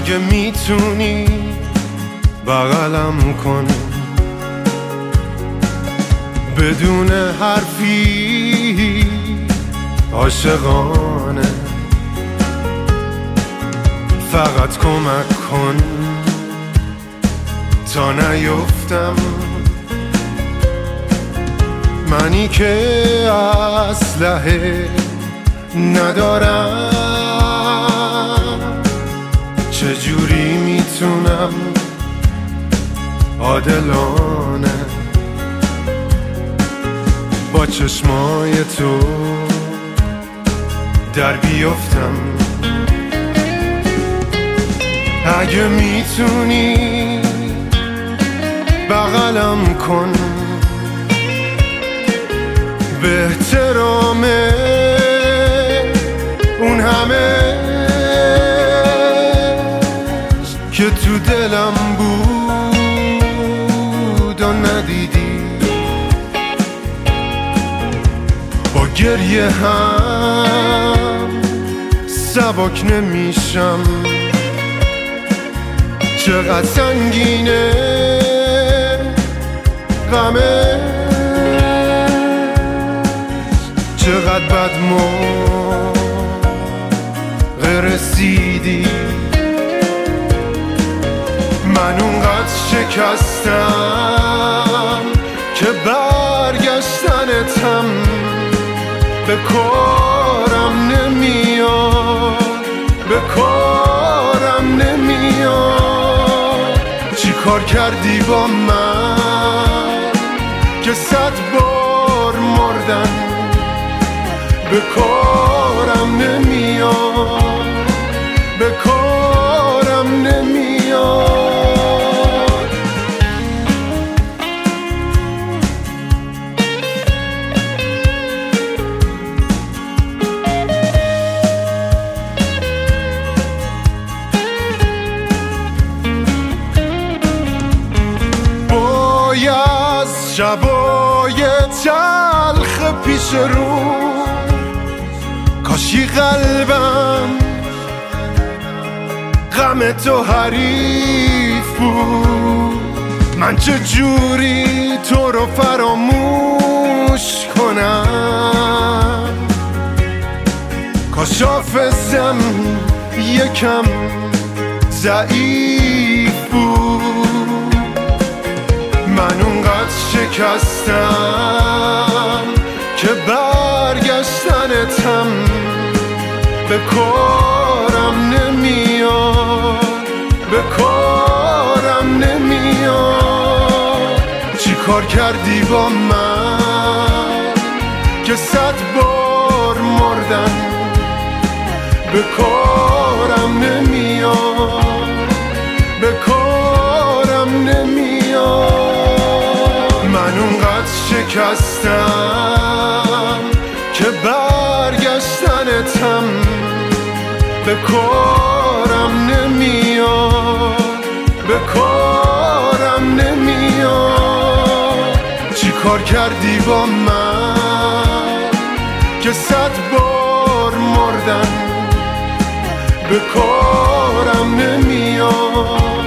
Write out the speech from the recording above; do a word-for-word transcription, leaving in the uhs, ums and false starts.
اگه میتونی بغلم کن، بدون حرفی عاشقانه، فقط کمک کن تا نیفتم، منی که اسلحه ندارم، چجوری میتونم عادلانه با چشمای تو در بیفتم. اگه میتونی بغلم کن، به احترام اون همه که تو دلم بود و ندیدی، با گریه هم سبک نمیشم، چقدر سنگینه غمه، چقدر بد موقع رسیدی، من اونقدر شکستم که برگشتنتم به کارم نمیاد، به کارم نمیاد. چی کار کردی با من که صد بار مردم، به کارم نمیاد، به کارم نمیاد. باید شبای تلخ پیش رو، کاشی قلبم غم تو حریف بود، من چه جوری تو رو فراموش کنم، کاش حافظم یکم ضعیف بود، من اونقدر شکستم که برگشتنتم به کارم نمیاد، به کارم نمیاد. چی کار کردی با من که صد بار مردم، به کارم نمیاد، به کارم نمیاد. من اونقدر شکستم که برگشتنتم به کارم نمیاد، به کارم نمیاد. چی کار کردی با من که صد بار مردم، به کارم نمیاد.